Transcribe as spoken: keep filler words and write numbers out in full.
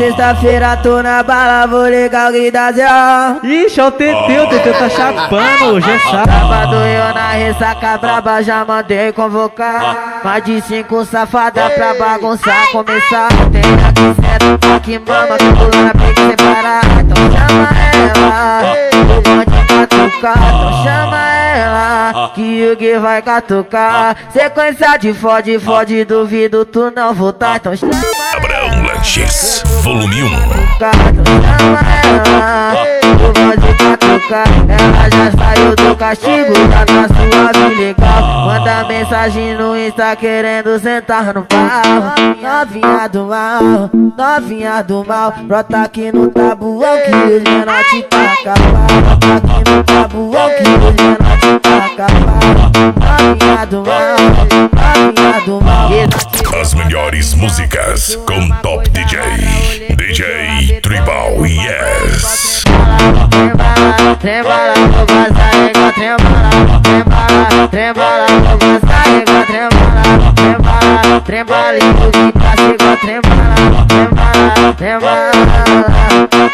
sexta-feira tô na bala, vou ligar o Guida Zé. Ixi, é o Tetê, o Tetê tá chapando, hoje é sábado. Sábado eu na ressaca braba, já mandei convocar mais de cinco safadas pra bagunçar, começar. Tem aqui certo, aqui mama, que pula na pique sem parar. Então chama ela, o bonde catucar. Então chama ela, que o Gui vai catucar. Sequência de fode, fode, duvido tu não voltar. Então chama Abraão Lanches, volume um. então chama ela, o bonde catucar. Ela já saiu do castigo, já tá suave legal. Manda mensagem no Insta querendo sentar no pau. Novinha do mal, novinha do mal, brota aqui no tabuão que hoje é noite pra acabar. Brota aqui no tabuão que hoje é noite pra acabar. Novinha do mal, novinha do mal. As melhores músicas com Top D J, D J Tribal Yes. Trembala, trembala, vou gozar igual trembala. Trembala, trembala, vou gozar igual trembala. Trembala, trembala, e o Gui tá igual trembala. Trembala, trembala.